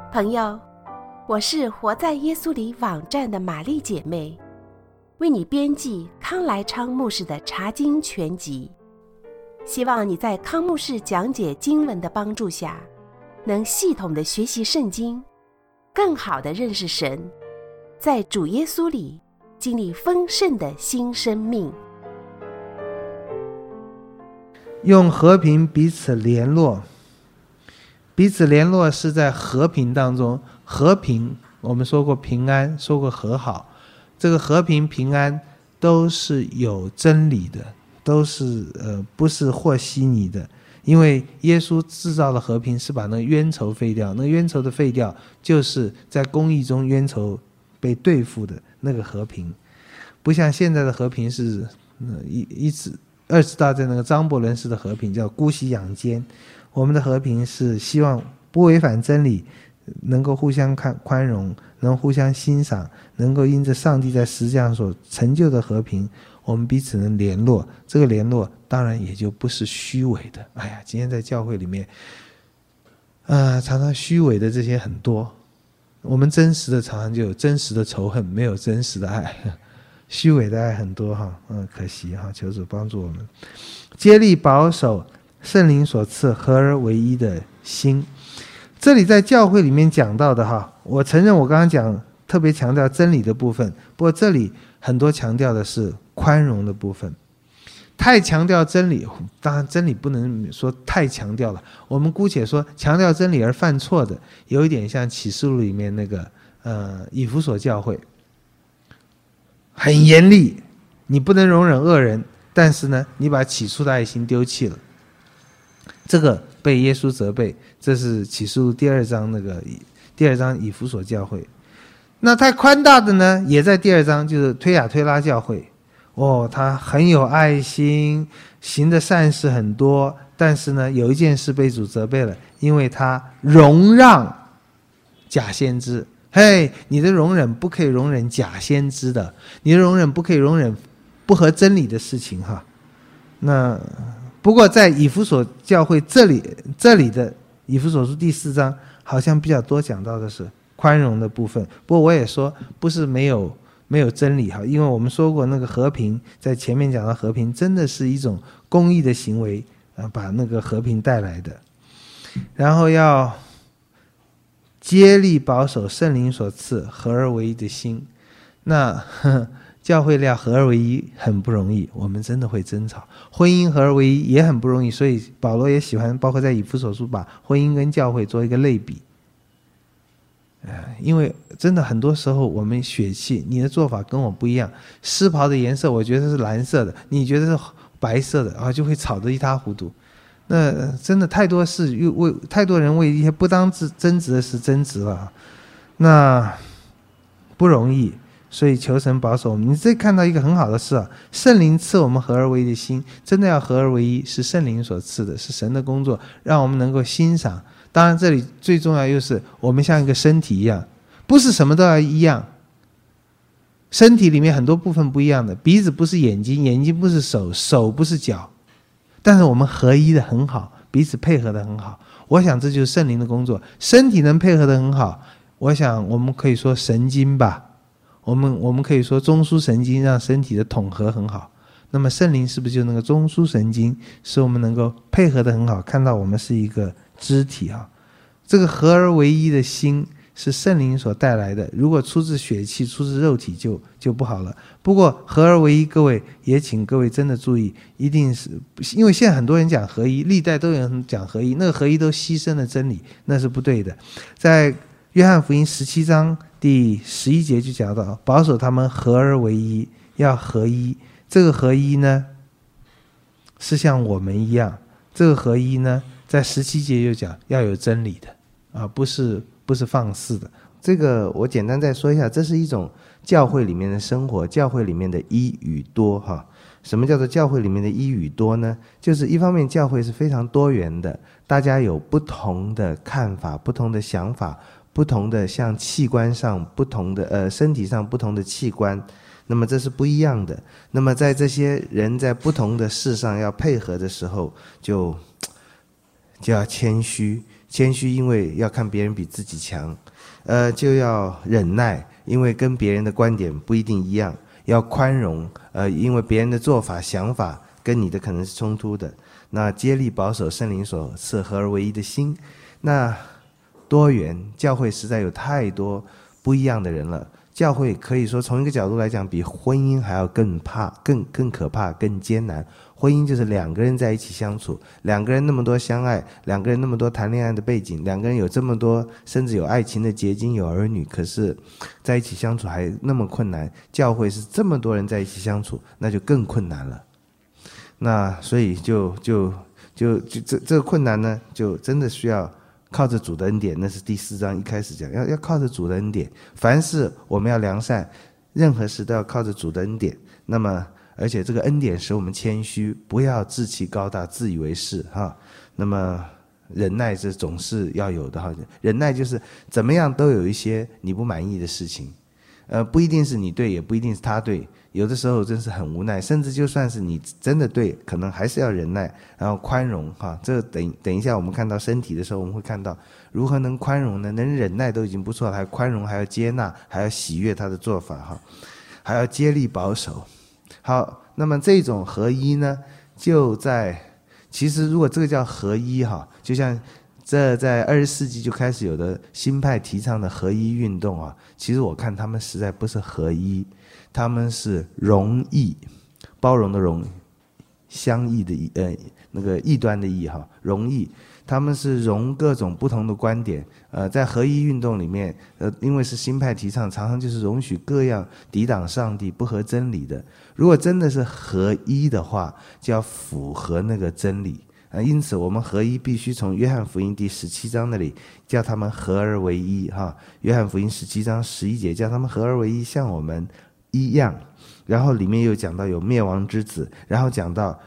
朋友，我是活在耶稣里网站的玛丽姐妹，为你编辑康来昌牧师的查经全集，希望你在康牧师讲解经文的帮助下，能系统的学习圣经，更好的认识神，在主耶稣里经历丰盛的新生命。 用和平彼此联络，彼此联络是在和平当中。和平我们说过平安，说过和好，这个和平平安都是有真理的，都是不是和稀泥的。因为耶稣制造的和平是把那个冤仇废掉，那个冤仇的废掉就是在公义中冤仇被对付的那个和平。不像现在的和平是二次大战那个张伯伦式的和平叫姑息养奸，我们的和平是希望不违反真理，能够互相宽容，能互相欣赏，能够因着上帝在十字架所成就的和平，我们彼此能联络。这个联络当然也就不是虚伪的。哎呀，今天在教会里面常常虚伪的这些很多，我们真实的常常就有真实的仇恨，没有真实的爱，虚伪的爱很多哈，可惜哈，求主帮助我们，竭力保守圣灵所赐合而为一的心。这里在教会里面讲到的哈，我承认我刚刚讲特别强调真理的部分，不过这里很多强调的是宽容的部分。太强调真理，当然真理不能说太强调了，我们姑且说强调真理而犯错的，有一点像启示录里面那个以弗所教会，很严厉，你不能容忍恶人，但是呢你把起初的爱心丢弃了，这个被耶稣责备。这是启示录第二章以弗所教会。那太宽大的呢也在第二章，就是推雅推拉教会。他很有爱心，行的善事很多，但是呢有一件事被主责备了，因为他容让假先知。你的容忍不可以容忍假先知的，你的容忍不可以容忍不合真理的事情哈。那不过在以弗所教会这里的以弗所书第4章好像比较多讲到的是宽容的部分。不过我也说不是没有真理哈，因为我们说过那个和平，在前面讲到和平真的是一种公义的行为把那个和平带来的。然后要竭力保守圣灵所赐合而为一的心。那教会要合而为一很不容易，我们真的会争吵。婚姻合而为一也很不容易，所以保罗也喜欢包括在以弗所书把婚姻跟教会做一个类比。因为真的很多时候我们血气，你的做法跟我不一样，丝袍的颜色我觉得是蓝色的，你觉得是白色的就会吵得一塌糊涂。那真的太多人为一些不当争执的事争执了，那不容易。所以求神保守我们。你这看到一个很好的事圣灵赐我们合而为一的心，真的要合而为一是圣灵所赐的，是神的工作，让我们能够欣赏。当然这里最重要就是我们像一个身体一样，不是什么都要一样，身体里面很多部分不一样的，鼻子不是眼睛，眼睛不是手，手不是脚，但是我们合一的很好，彼此配合的很好。我想这就是圣灵的工作，身体能配合的很好，我想我们可以说神经吧，我们可以说中枢神经让身体的统合很好。那么圣灵是不是就那个中枢神经，使我们能够配合的很好，看到我们是一个肢体这个合而为一的心是圣灵所带来的，如果出自血气出自肉体就不好了。不过合而为一，各位也请各位真的注意，一定是因为现在很多人讲合一，历代都有人讲合一，那个合一都牺牲了真理，那是不对的。在约翰福音17章第11节就讲到，保守他们合而为一，要合一。这个合一呢是像我们一样，这个合一呢在17节就讲要有真理的不是放肆的。这个我简单再说一下，这是一种教会里面的生活，教会里面的一与多什么叫做教会里面的一与多呢？就是一方面教会是非常多元的，大家有不同的看法，不同的想法，不同的像器官上不同的身体上不同的器官，那么这是不一样的。那么在这些人在不同的事上要配合的时候，就要谦虚， 谦虚因为要看别人比自己强，就要忍耐，因为跟别人的观点不一定一样，要宽容，因为别人的做法想法跟你的可能是冲突的。那接力保守圣灵所赐合而为一的心。那多元教会实在有太多不一样的人了，教会可以说从一个角度来讲比婚姻还要更可怕更艰难。婚姻就是两个人在一起相处，两个人那么多相爱，两个人那么多谈恋爱的背景，两个人有这么多甚至有爱情的结晶有儿女，可是在一起相处还那么困难。教会是这么多人在一起相处，那就更困难了。那所以这个困难呢，就真的需要靠着主的恩典。那是第4章一开始讲，要靠着主的恩典，凡事我们要良善，任何事都要靠着主的恩典。那么而且这个恩典使我们谦虚，不要志气高大自以为是哈。那么忍耐是总是要有的哈，忍耐就是怎么样都有一些你不满意的事情，不一定是你对，也不一定是他对，有的时候真是很无奈，甚至就算是你真的对，可能还是要忍耐，然后宽容哈。这等一下我们看到身体的时候，我们会看到如何能宽容呢？能忍耐都已经不错了，还宽容，还要接纳，还要喜悦他的做法哈，还要接力保守。好，那么这种合一呢，其实如果这个叫合一哈，就像这在20世纪就开始有的新派提倡的合一运动啊，其实我看他们实在不是合一，他们是容易，包容的容，相异的异，那个异端的异哈，容易，他们是容各种不同的观点。在合一运动里面，因为是新派提倡，常常就是容许各样抵挡上帝、不合真理的。如果真的是合一的话，就要符合那个真理。因此我们合一必须从约翰福音第17章那里叫他们合而为一哈。约翰福音17章11节叫他们合而为一，像我们一样。然后里面又讲到有灭亡之子，然后讲到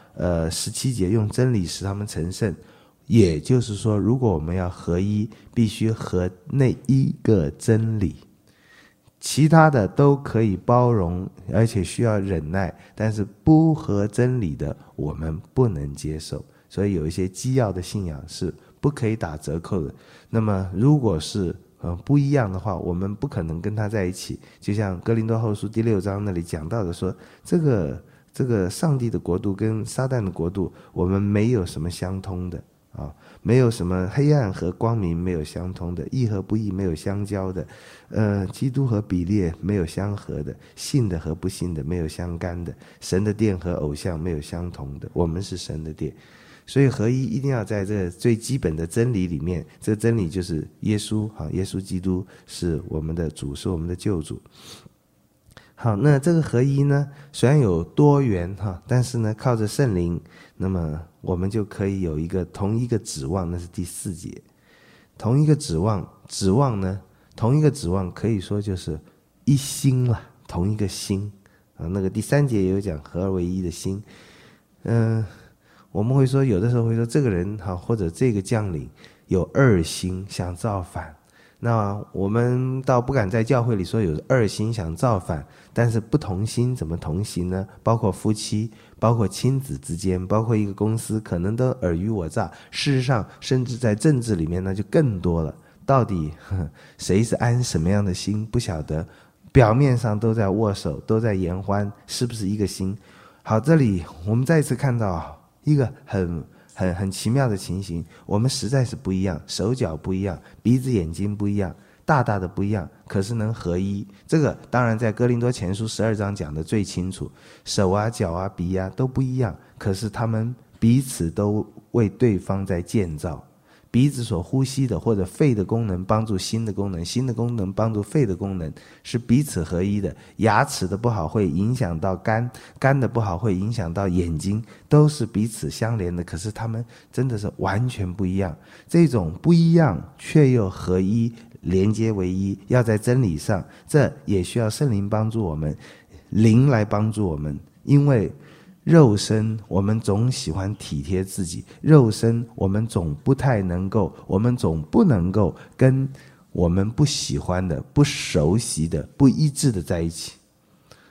17节用真理使他们成圣。也就是说，如果我们要合一，必须合那一个真理，其他的都可以包容，而且需要忍耐，但是不合真理的我们不能接受。所以有一些基要的信仰是不可以打折扣的。那么如果是不一样的话，我们不可能跟他在一起。就像哥林多后书第6章那里讲到的说，这个上帝的国度跟撒旦的国度，我们没有什么相通的啊，没有什么黑暗和光明没有相通的，义和不义没有相交的，基督和比列没有相合的，信的和不信的没有相干的，神的殿和偶像没有相同的，我们是神的殿。所以合一一定要在这最基本的真理里面，这个真理就是耶稣耶稣基督是我们的主，是我们的救主。好，那这个合一呢，虽然有多元但是呢靠着圣灵，那么我们就可以有一个同一个指望。那是第4节，同一个指望呢，同一个指望可以说就是一心了，同一个心那个第3节也有讲合而为一的心。我们会说，有的时候会说这个人或者这个将领有二心，想造反。那我们倒不敢在教会里说有二心想造反，但是不同心怎么同行呢？包括夫妻，包括亲子之间，包括一个公司，可能都尔虞我诈。事实上甚至在政治里面那就更多了，到底谁是安什么样的心不晓得，表面上都在握手，都在言欢，是不是一个心？好，这里我们再一次看到一个很奇妙的情形，我们实在是不一样，手脚不一样，鼻子眼睛不一样，大大的不一样，可是能合一。这个当然在哥林多前书12章讲的最清楚，手啊脚啊鼻啊都不一样，可是他们彼此都为对方在建造。鼻子所呼吸的或者肺的功能帮助心的功能，心的功能帮助肺的功能，是彼此合一的。牙齿的不好会影响到肝，肝的不好会影响到眼睛，都是彼此相连的，可是他们真的是完全不一样。这种不一样却又合一，连接为一，要在真理上，这也需要圣灵帮助我们，灵来帮助我们。因为肉身我们总喜欢体贴自己，肉身我们总不能够跟我们不喜欢的、不熟悉的、不一致的在一起。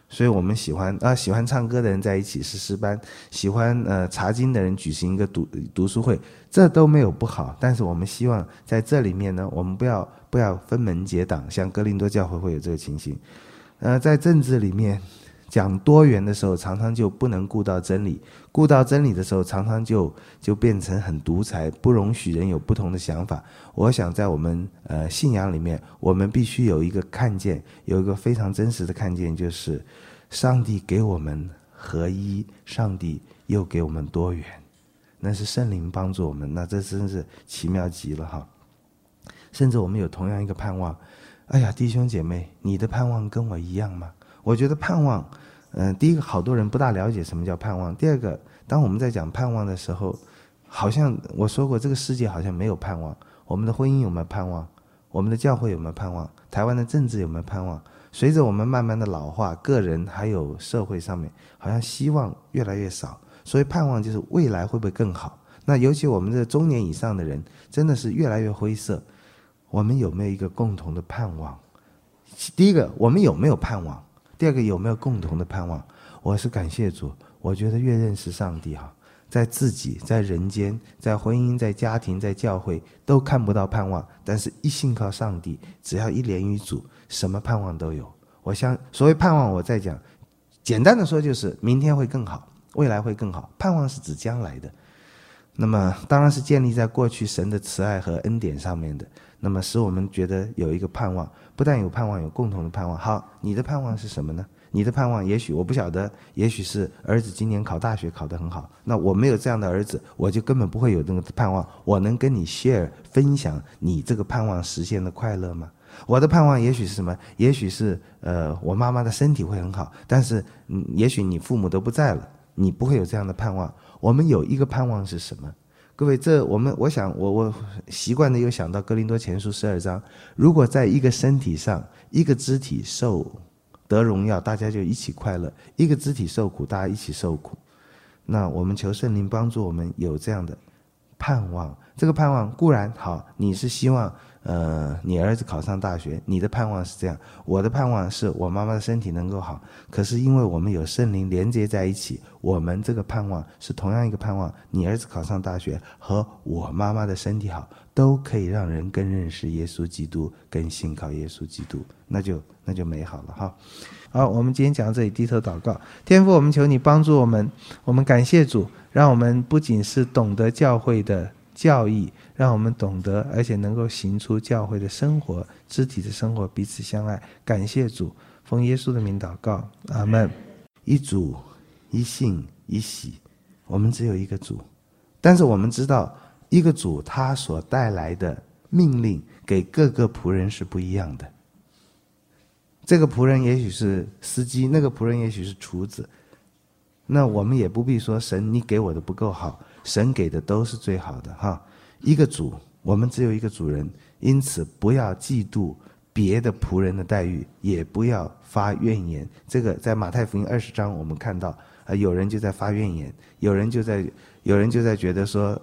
所以我们喜欢唱歌的人在一起是诗班，喜欢查经的人举行一个读书会，这都没有不好。但是我们希望在这里面呢，我们不要分门结党，像哥林多教会会有这个情形。在政治里面讲多元的时候，常常就不能顾到真理，顾到真理的时候，常常就变成很独裁，不容许人有不同的想法。我想在我们信仰里面，我们必须有一个看见，有一个非常真实的看见，就是上帝给我们合一，上帝又给我们多元，那是圣灵帮助我们，那这真是奇妙极了哈。甚至我们有同样一个盼望，哎呀，弟兄姐妹，你的盼望跟我一样吗？我觉得盼望第一个，好多人不大了解什么叫盼望。第二个，当我们在讲盼望的时候，好像我说过，这个世界好像没有盼望。我们的婚姻有没有盼望？我们的教会有没有盼望？台湾的政治有没有盼望？随着我们慢慢的老化，个人还有社会上面，好像希望越来越少。所以盼望就是未来会不会更好？那尤其我们这中年以上的人，真的是越来越灰色。我们有没有一个共同的盼望？第一个，我们有没有盼望？第二个，有没有共同的盼望？我是感谢主，我觉得越认识上帝在自己，在人间，在婚姻，在家庭，在教会都看不到盼望，但是一信靠上帝，只要一连于主，什么盼望都有。我想所谓盼望，我在讲简单的说，就是明天会更好，未来会更好。盼望是指将来的，那么当然是建立在过去神的慈爱和恩典上面的，那么使我们觉得有一个盼望，不但有盼望，有共同的盼望。好，你的盼望是什么呢？你的盼望也许我不晓得，也许是儿子今年考大学考得很好，那我没有这样的儿子，我就根本不会有那个盼望。我能跟你 share 分享你这个盼望实现的快乐吗？我的盼望也许是什么？也许是我妈妈的身体会很好，但是也许你父母都不在了，你不会有这样的盼望。我们有一个盼望是什么？各位，我想我习惯的又想到哥林多前书12章，如果在一个身体上，一个肢体受得荣耀，大家就一起快乐；一个肢体受苦，大家一起受苦。那我们求圣灵帮助我们有这样的盼望。这个盼望固然好，你是希望你儿子考上大学，你的盼望是这样。我的盼望是我妈妈的身体能够好，可是因为我们有圣灵连接在一起，我们这个盼望是同样一个盼望，你儿子考上大学和我妈妈的身体好，都可以让人更认识耶稣基督，更信靠耶稣基督，那就美好了哈。好，我们今天讲到这里，低头祷告。天父，我们求你帮助我们，我们感谢主，让我们不仅是懂得教会的教义，让我们懂得而且能够行出教会的生活，肢体的生活，彼此相爱。感谢主，奉耶稣的名祷告，阿们。一主，一信，一喜，我们只有一个主，但是我们知道一个主他所带来的命令给各个仆人是不一样的。这个仆人也许是司机，那个仆人也许是厨子，那我们也不必说神你给我的不够好，神给的都是最好的哈。一个主，我们只有一个主人，因此不要嫉妒别的仆人的待遇，也不要发怨言。这个在马太福音20章我们看到有人就在发怨言，有人就在觉得说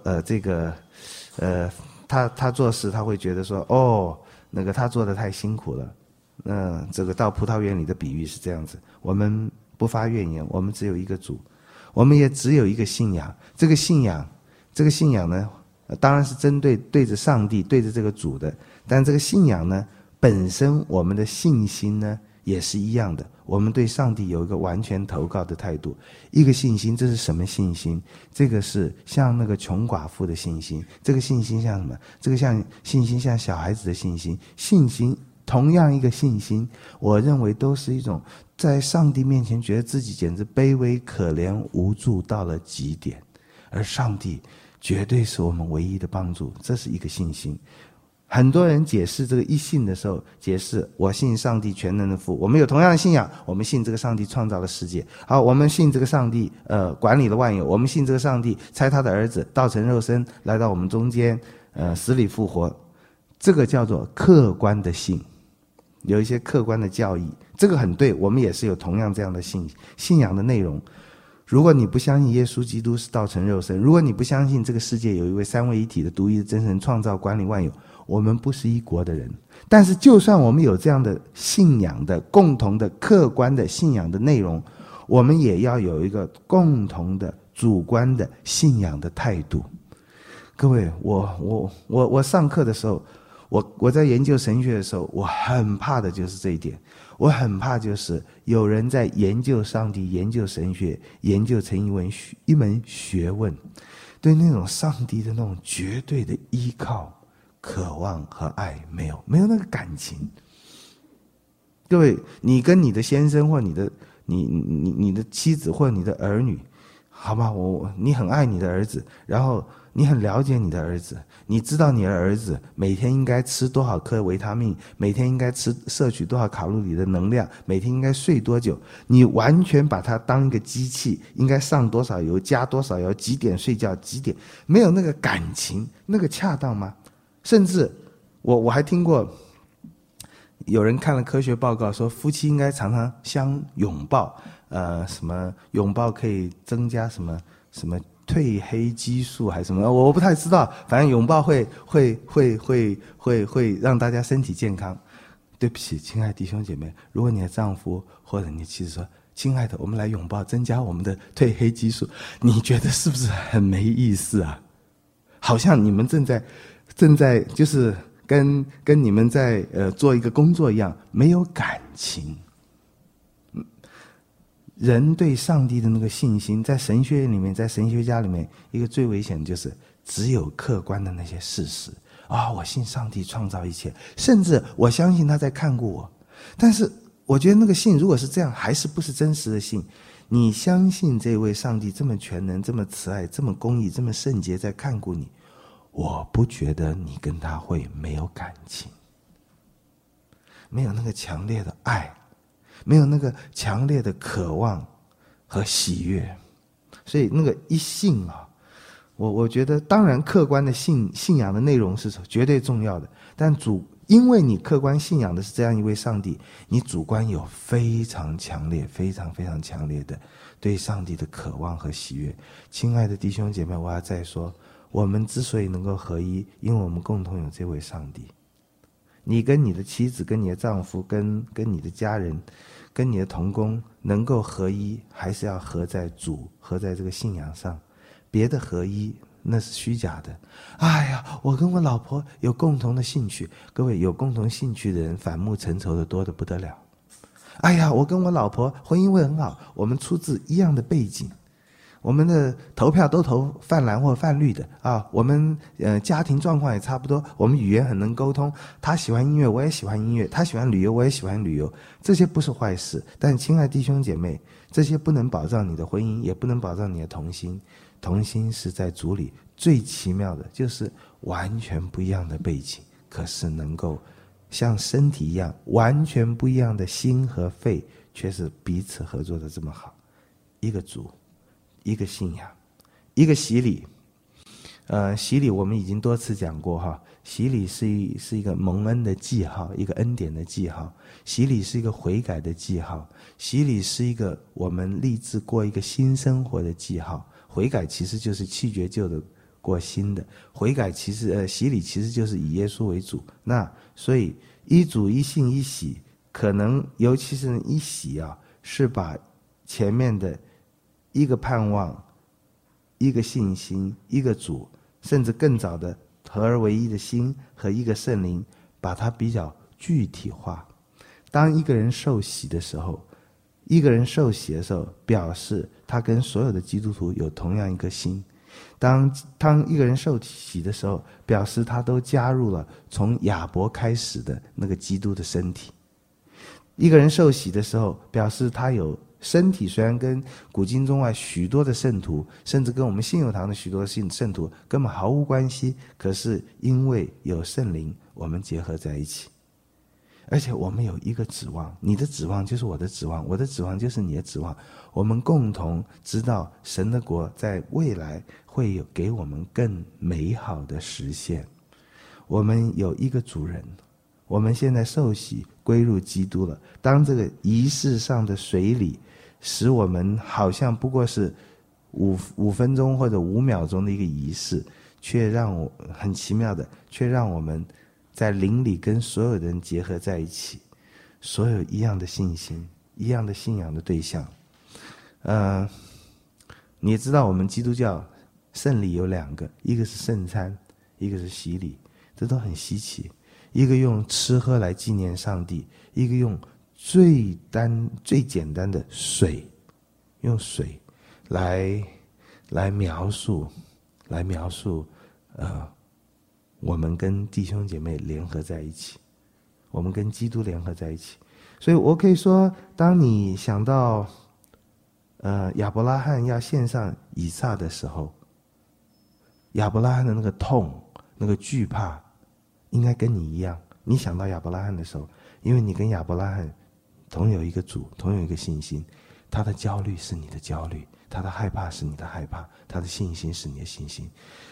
他做事他会觉得说那个他做的太辛苦了。这个到葡萄园里的比喻是这样子，我们不发怨言，我们只有一个主，我们也只有一个信仰。这个信仰呢，当然是对着上帝，对着这个主的，但这个信仰呢，本身我们的信心呢也是一样的，我们对上帝有一个完全投靠的态度。一个信心，这是什么信心？这个是像那个穷寡妇的信心。这个信心像什么？这个信心像小孩子的信心。信心同样一个信心，我认为都是一种在上帝面前觉得自己简直卑微可怜无助到了极点，而上帝绝对是我们唯一的帮助，这是一个信心。很多人解释这个一信的时候，解释我信上帝全能的父，我们有同样的信仰，我们信这个上帝创造了世界，好，我们信这个上帝管理了万有，我们信这个上帝差他的儿子道成肉身来到我们中间，死里复活，这个叫做客观的信，有一些客观的教义，这个很对，我们也是有同样这样的信仰的内容。如果你不相信耶稣基督是道成肉身，如果你不相信这个世界有一位三位一体的独一的真神创造管理万有， 我们不是一国的人。但是就算我们有这样的信仰的共同的客观的信仰的内容，我们也要有一个共同的主观的信仰的态度。各位，我上课的时候，我在研究神学的时候，我很怕的就是这一点。我很怕就是有人在研究上帝、研究神学、研究成一门学问，对那种上帝的那种绝对的依靠、渴望和爱没有那个感情。各位，你跟你的先生或你的妻子或你的儿女，好吧，你很爱你的儿子，然后你很了解你的儿子，你知道你的儿子每天应该吃多少颗维他命，每天应该摄取多少卡路里的能量，每天应该睡多久，你完全把它当一个机器，应该上多少油加多少油，几点睡觉几点，没有那个感情，那个恰当吗？甚至我还听过有人看了科学报告说，夫妻应该常常相拥抱，什么拥抱可以增加什么褪黑激素还是什么，我不太知道，反正拥抱会让大家身体健康。对不起，亲爱的弟兄姐妹，如果你的丈夫或者你的妻子说，亲爱的，我们来拥抱，增加我们的褪黑激素，你觉得是不是很没意思啊？好像你们正在就是跟你们在做一个工作一样，没有感情。人对上帝的那个信心，在神学院里面，在神学家里面，一个最危险的就是只有客观的那些事实啊，我信上帝创造一切，甚至我相信他在看顾我。但是我觉得那个信如果是这样，还是不是真实的信。你相信这位上帝这么全能，这么慈爱，这么公义，这么圣洁，在看顾你，我不觉得你跟他会没有感情，没有那个强烈的爱，没有那个强烈的渴望和喜悦。所以那个一信啊，我觉得当然客观的信仰的内容是绝对重要的，但因为你客观信仰的是这样一位上帝，你主观有非常强烈非常非常强烈的对上帝的渴望和喜悦。亲爱的弟兄姐妹，我要再说，我们之所以能够合一，因为我们共同有这位上帝。你跟你的妻子，跟你的丈夫，跟你的家人，跟你的同工能够合一，还是要合在主，合在这个信仰上。别的合一那是虚假的。哎呀，我跟我老婆有共同的兴趣，各位，有共同兴趣的人反目成仇的多得不得了。哎呀，我跟我老婆婚姻会很好，我们出自一样的背景，我们的投票都投泛蓝或泛绿的啊，我们家庭状况也差不多，我们语言很能沟通，他喜欢音乐我也喜欢音乐，他喜欢旅游我也喜欢旅游，这些不是坏事。但亲爱的弟兄姐妹，这些不能保障你的婚姻，也不能保障你的同心。同心是在主里最奇妙的，就是完全不一样的背景，可是能够像身体一样完全不一样的心和肺，却是彼此合作的这么好。一个主，一个信仰，一个洗礼。洗礼我们已经多次讲过哈，洗礼是一个蒙恩的记号，一个恩典的记号。洗礼是一个悔改的记号，洗礼是一个我们立志过一个新生活的记号。悔改其实就是弃绝旧的过新的，悔改其实洗礼其实就是以耶稣为主。那所以一主一信一洗，可能尤其是一洗啊，是把前面的一个盼望、一个信心、一个主，甚至更早的合而为一的心和一个圣灵，把它比较具体化。当一个人受洗的时候，表示他跟所有的基督徒有同样一个心。当一个人受洗的时候，表示他都加入了从亚伯开始的那个基督的身体。一个人受洗的时候，表示他有身体，虽然跟古今中外许多的圣徒，甚至跟我们信友堂的许多圣徒根本毫无关系，可是因为有圣灵，我们结合在一起。而且我们有一个指望，你的指望就是我的指望，我的指望就是你的指望。我们共同知道神的国在未来会有给我们更美好的实现。我们有一个主人，我们现在受洗归入基督了。当这个仪式上的水礼使我们好像不过是5分钟或者5秒钟的一个仪式，却让我很奇妙的，却让我们在灵里跟所有人结合在一起，所有一样的信心，一样的信仰的对象。你也知道我们基督教圣礼有2个，一个是圣餐，一个是洗礼，这都很稀奇。一个用吃喝来纪念上帝，一个用最简单的水，用水来描述我们跟弟兄姐妹联合在一起，我们跟基督联合在一起。所以我可以说，当你想到亚伯拉罕要献上以撒的时候，亚伯拉罕的那个痛，那个惧怕，应该跟你一样。你想到亚伯拉罕的时候，因为你跟亚伯拉罕同有一个主，同有一个信心，他的焦虑是你的焦虑，他的害怕是你的害怕，他的信心是你的信心。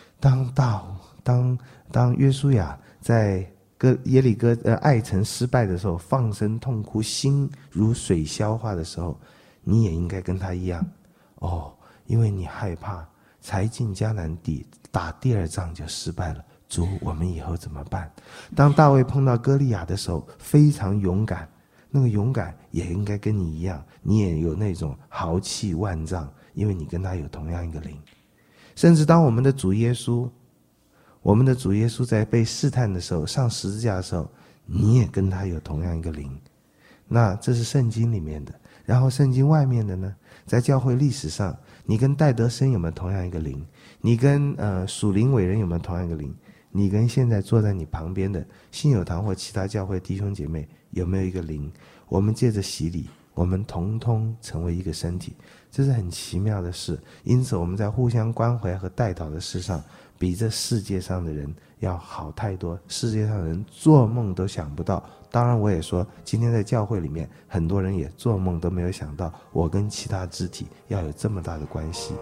当约书亚在耶利哥爱城失败的时候，放声痛哭，心如水消化的时候，你也应该跟他一样因为你害怕，才进迦南地，打第2仗就失败了，主，我们以后怎么办？当大卫碰到歌利亚的时候，非常勇敢，那个勇敢也应该跟你一样，你也有那种豪气万丈，因为你跟他有同样一个灵。甚至当我们的主耶稣在被试探的时候，上十字架的时候，你也跟他有同样一个灵。那这是圣经里面的。然后圣经外面的呢，在教会历史上，你跟戴德生有没有同样一个灵？你跟属灵伟人有没有同样一个灵？你跟现在坐在你旁边的信友堂或其他教会弟兄姐妹有没有一个灵？我们借着洗礼，我们统统成为一个身体，这是很奇妙的事。因此我们在互相关怀和代祷的事上，比这世界上的人要好太多，世界上的人做梦都想不到。当然我也说，今天在教会里面，很多人也做梦都没有想到，我跟其他肢体要有这么大的关系。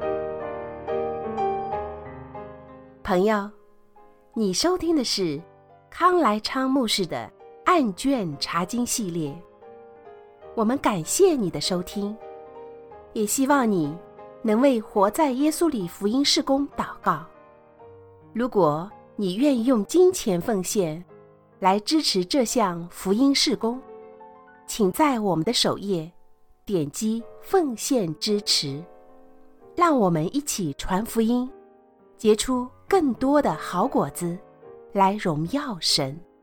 朋友，你收听的是康来昌牧师的案卷查经系列，我们感谢你的收听，也希望你能为活在耶稣里福音事工祷告。如果你愿意用金钱奉献来支持这项福音事工，请在我们的首页点击奉献支持，让我们一起传福音，结出更多的好果子，来荣耀神。